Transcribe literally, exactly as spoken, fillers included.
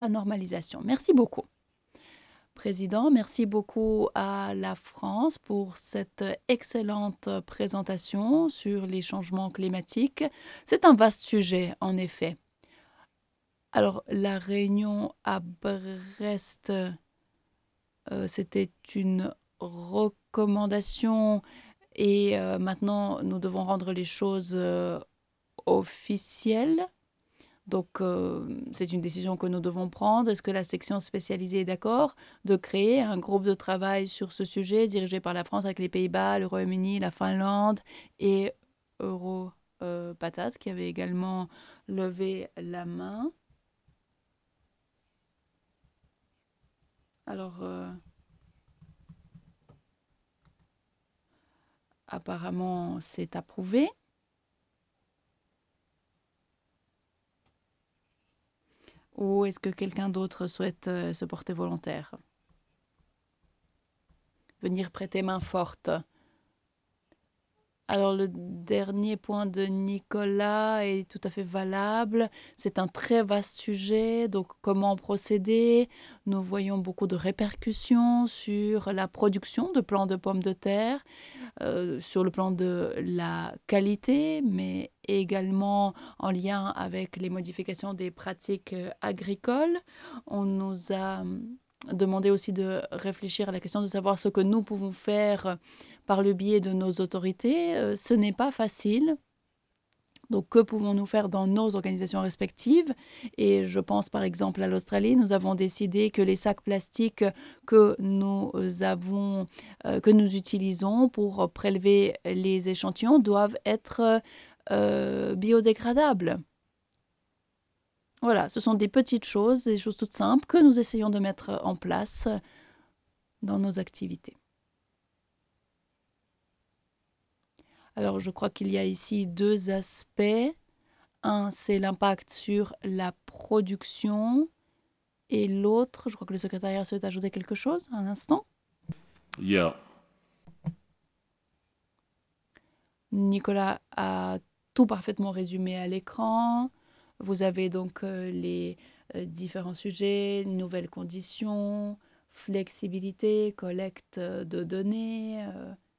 la normalisation. Merci beaucoup. Président, merci beaucoup à la France pour cette excellente présentation sur les changements climatiques. C'est un vaste sujet, en effet. Alors, la réunion à Brest, euh, c'était une recommandation et euh, maintenant nous devons rendre les choses euh, officielles. Donc, euh, c'est une décision que nous devons prendre. Est-ce que la section spécialisée est d'accord de créer un groupe de travail sur ce sujet dirigé par la France avec les Pays-Bas, le Royaume-Uni, la Finlande et Europatat qui avait également levé la main. Alors, euh, apparemment, c'est approuvé. Ou est-ce que quelqu'un d'autre souhaite euh, se porter volontaire? Venir prêter main forte. Alors le dernier point de Nicolas est tout à fait valable. C'est un très vaste sujet, donc comment procéder? Nous voyons beaucoup de répercussions sur la production de plants de pommes de terre, euh, sur le plan de la qualité, mais également en lien avec les modifications des pratiques euh, agricoles. On nous a hum, demandé aussi de réfléchir à la question de savoir ce que nous pouvons faire par le biais de nos autorités. Euh, ce n'est pas facile. Donc, que pouvons-nous faire dans nos organisations respectives? Et je pense par exemple à l'Australie. Nous avons décidé que les sacs plastiques que nous avons, euh, que nous utilisons pour prélever les échantillons doivent être euh, biodégradables. Voilà, ce sont des petites choses, des choses toutes simples que nous essayons de mettre en place dans nos activités. Alors, je crois qu'il y a ici deux aspects. Un, c'est l'impact sur la production. Et l'autre, je crois que le secrétariat souhaite ajouter quelque chose, un instant. Yeah. Nicolas a tout parfaitement résumé à l'écran. Vous avez donc euh, les euh, différents sujets, nouvelles conditions, flexibilité, collecte de données, euh,